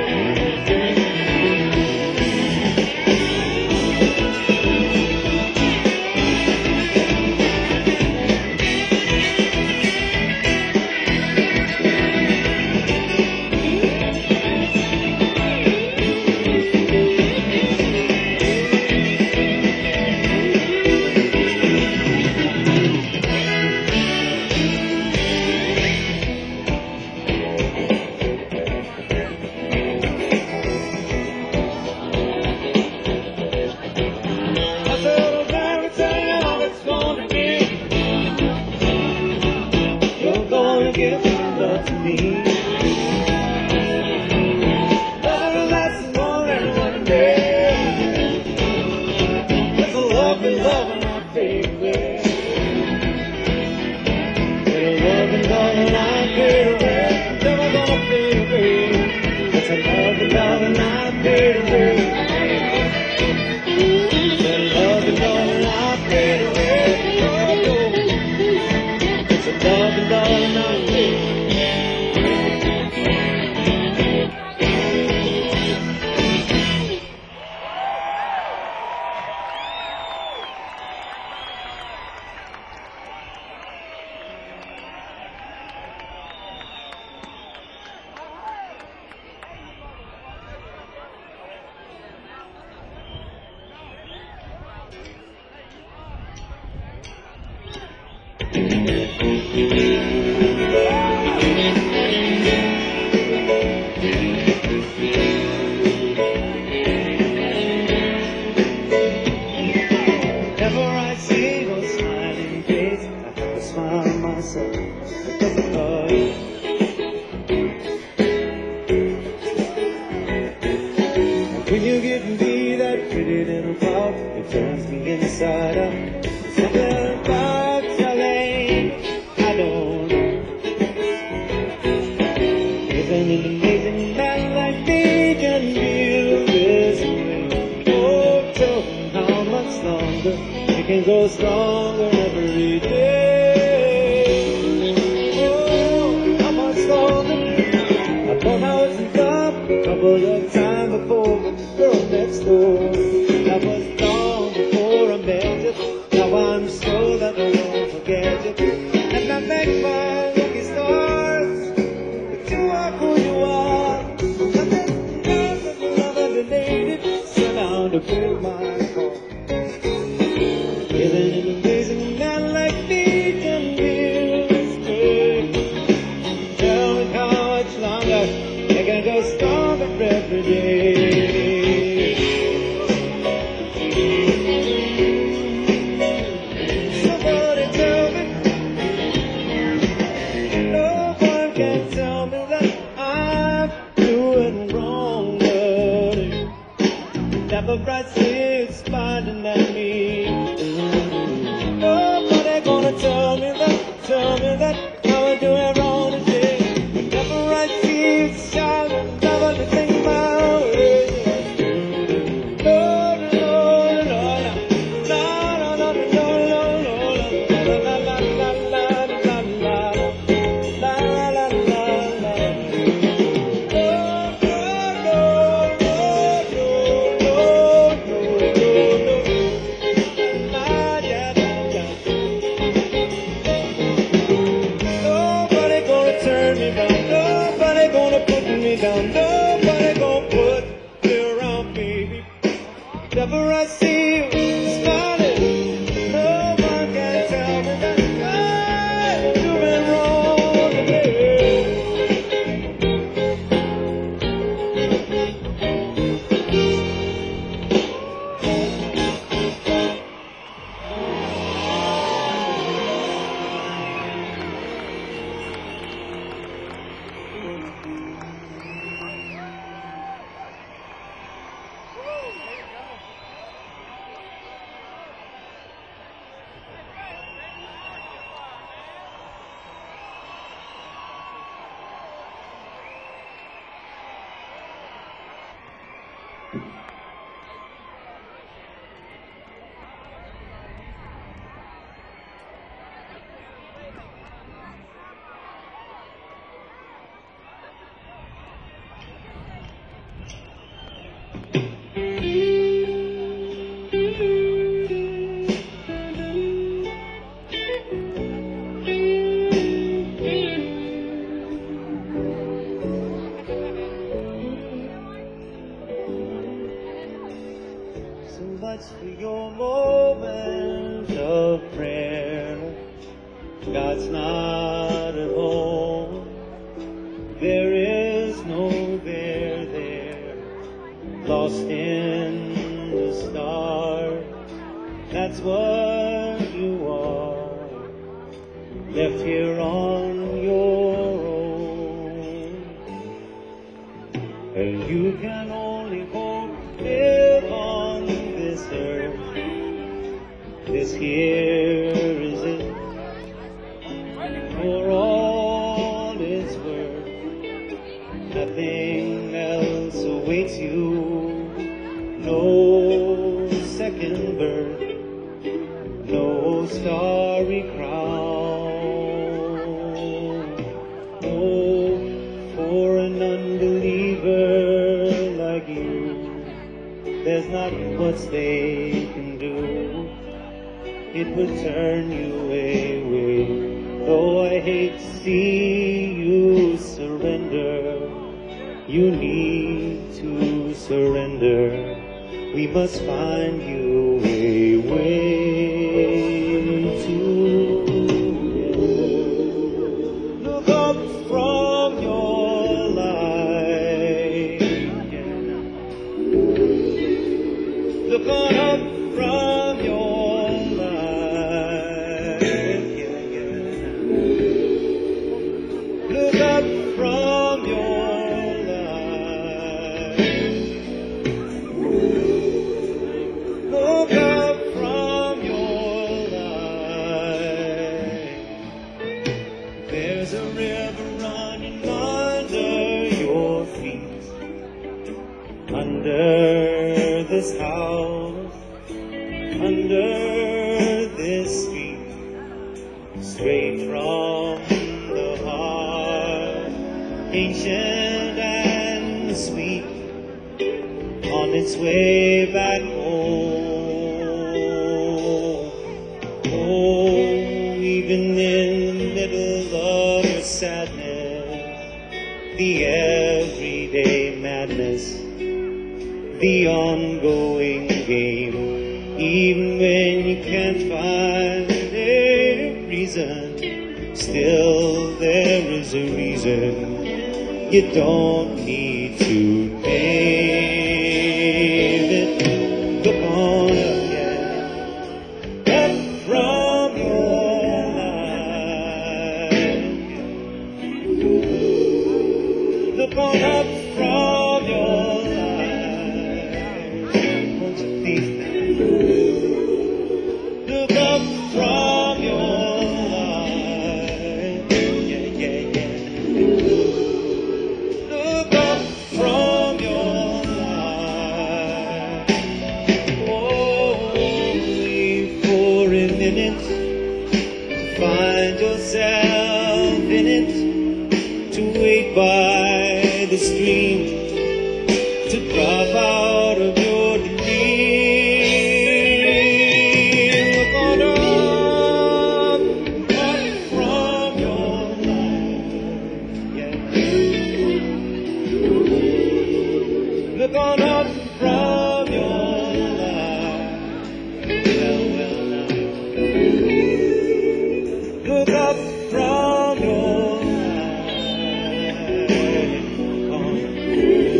Give your love to me. Love will last more than one day. There's a love and love in our favorite. There's a love and love in our favorite. Never gonna fade away. There's a love and love in our favorite. There's a love and love in our favorite. There's a love and love in our when you give me that pretty little pout, it turns me inside out. Something about Charlene, I don't know. Even an amazing man like me can feel this way. Oh, tell me how much longer we can go stronger every day. Oh, how much longer? I thought I was in love a couple of times before. Girl next door, that was long before I met you. Now I'm sure that I won't forget you. And I thank my lucky stars that you are who you are. And then love and love and related, so now to fill my heart. Even an amazing man like me can feel this way. Tell me how much longer I can go stronger every day. So much for your moment of prayer. God's not at home. There is no there there. Lost in the stars. That's what you are. Left here on your own. And you can only hope live on this earth. This here is it. For all it's worth, nothing else awaits you. No second birth, no starry crown. Oh, for an unbeliever like you, there's not much they can do. It would turn you away. Though I hate to see you surrender, you need to surrender. We must find you a way to look up from your life. Look on up from your life. Look up from your life. Look up from your life. There's a river running under your feet. Under this house, under this street, straight from the heart, ancient and sweet, on its way back home. Oh, even in the middle of your sadness, the everyday madness, the ongoing game, even when you can't find a reason, still there is a reason. You don't need to name it. Look on up, yeah, up from your life. Look on up from your life. Won't you please look up from your life? Yeah, yeah, yeah. Look up from your life. Only for a minute to find yourself in it, to wait by the stream, to drop out of your dream. Look on up, up from your life. Yeah. Look on up from your life. Well, well, now. Look up from your life. On.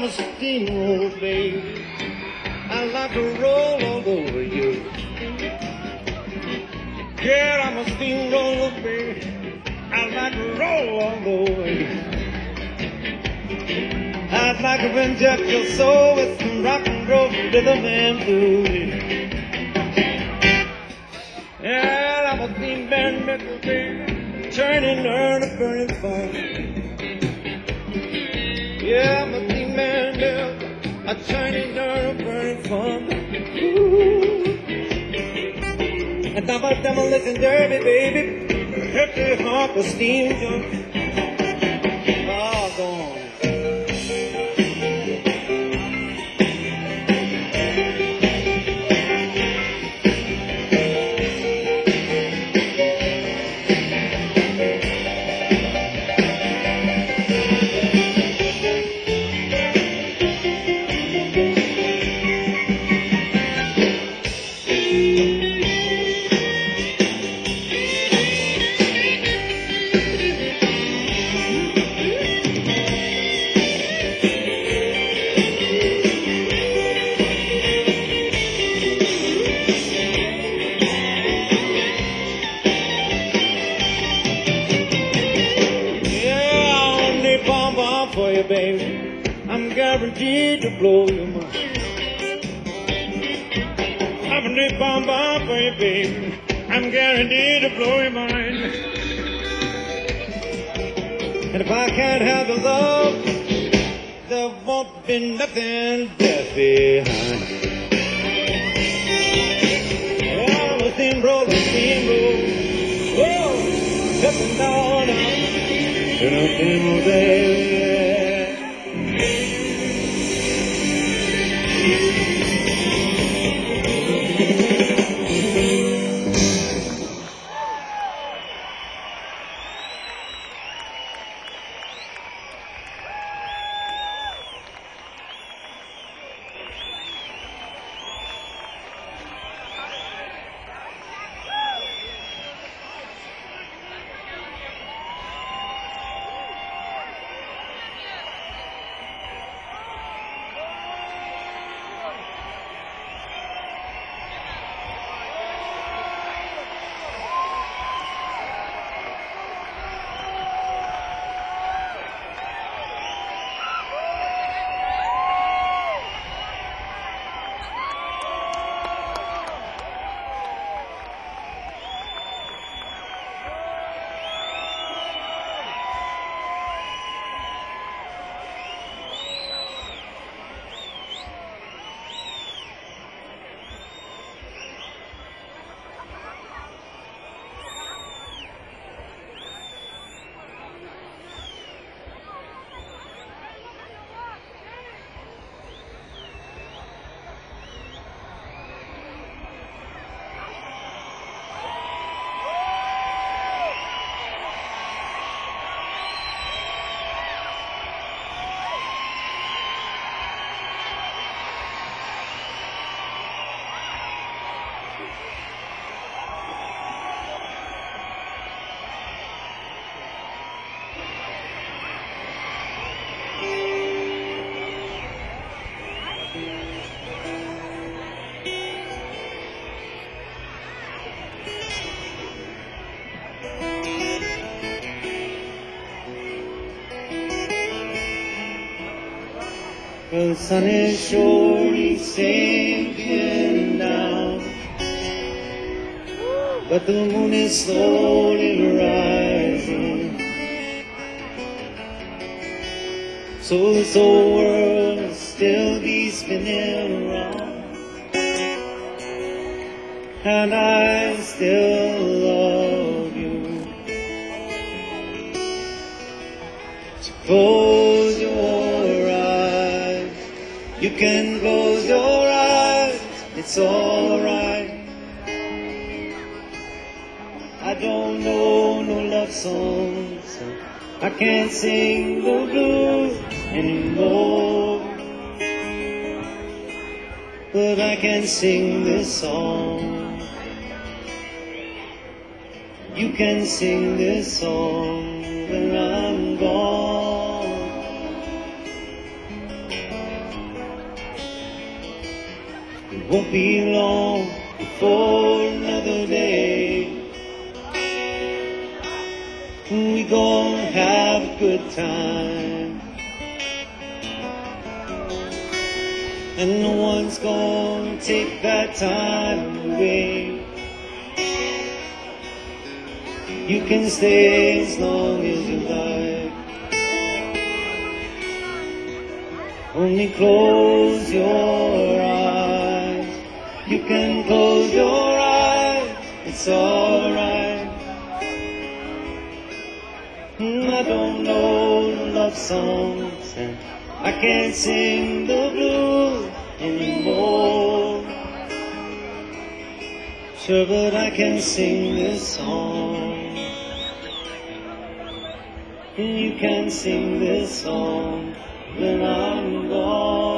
I'm a steamroller, baby. I like to roll all over you. Yeah, I'm a steamroller, baby. I like to roll all over you. I'd like to inject your soul with some rock and roll rhythm and blues. Yeah, I'm a steam band nickel, baby, turning earn a burning fire. Yeah, I'm a steam band nickel, a turning earn a burning fire. And I'm a demolition derby, baby, hefty hawk a steam jump. Oh, go on. For you, baby, I'm guaranteed to blow your mind. I'm a new bomb bomb for you, baby. I'm guaranteed to blow your mind. And if I can't have the love, there won't be nothing left behind. Yeah, I'm a steamroller, steamroller. Whoa, stepping down, down. In a steamroller, baby. The sun is surely sinking down, but the moon is slowly rising. So this whole world will still be spinning around, and I still love you. So close your eyes, you can close your eyes, it's alright. I don't know no love songs, so I can't sing the blues anymore, but I can sing this song. You can sing this song when I'm gone. won't be long before another day. We gonna have a good time, and no one's gonna take that time away. You can stay as long as you like. Only close your eyes. You can close your eyes. It's alright. I don't know the love songs, and I can't sing the blues anymore. Sure, but I can sing this song. And you can sing this song when I'm gone.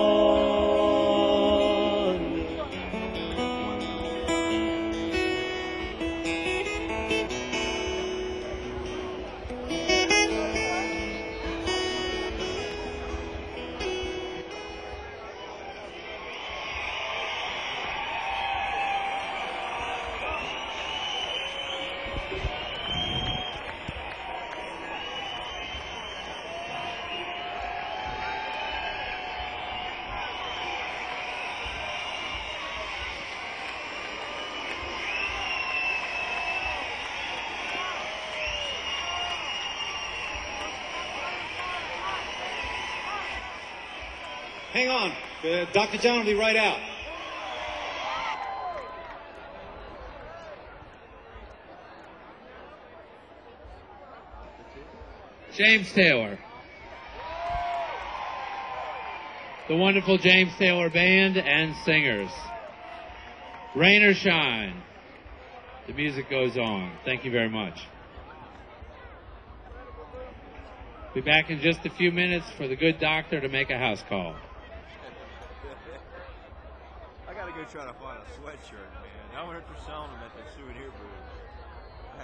Hang on. Uh, Doctor John will be right out. James Taylor. The wonderful James Taylor Band and singers. Rain or shine, the music goes on. Thank you very much. Be back in just a few minutes for the good doctor to make a house call. I gotta go try to find a sweatshirt, man. I wonder if they're selling them at the souvenir booth.